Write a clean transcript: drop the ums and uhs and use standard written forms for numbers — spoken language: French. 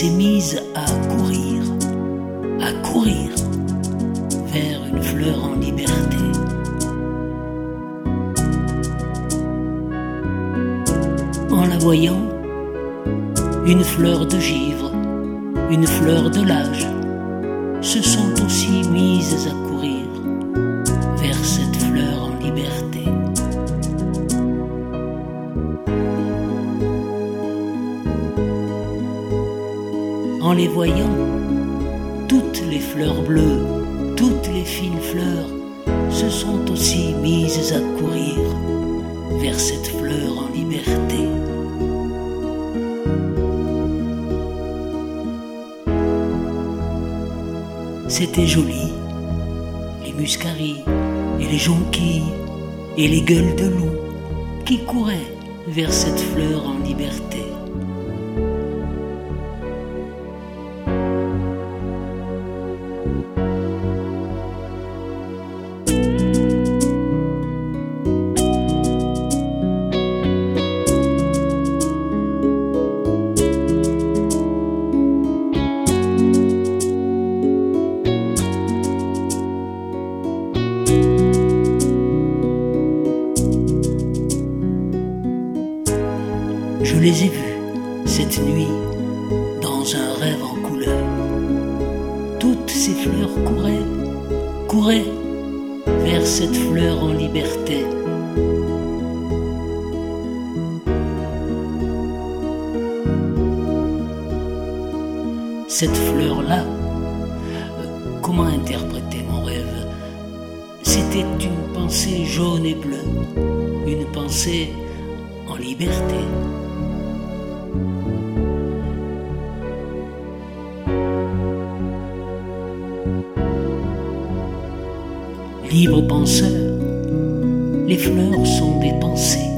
s'est mise à courir vers une fleur en liberté. En la voyant, une fleur de givre, une fleur de l'âge, se sont aussi mises à courir vers cette fleur en liberté. En les voyant, toutes les fleurs bleues, toutes les fines fleurs se sont aussi mises à courir vers cette fleur en liberté. C'était joli, les muscaries et les jonquilles et les gueules de loup qui couraient vers cette fleur en liberté. Je les ai vus cette nuit dans un rêve en couleur. Toutes ces fleurs couraient vers cette fleur en liberté. Cette fleur-là, comment interpréter mon rêve? C'était une pensée jaune et bleue, une pensée en liberté. Libre penseur, les fleurs sont des pensées.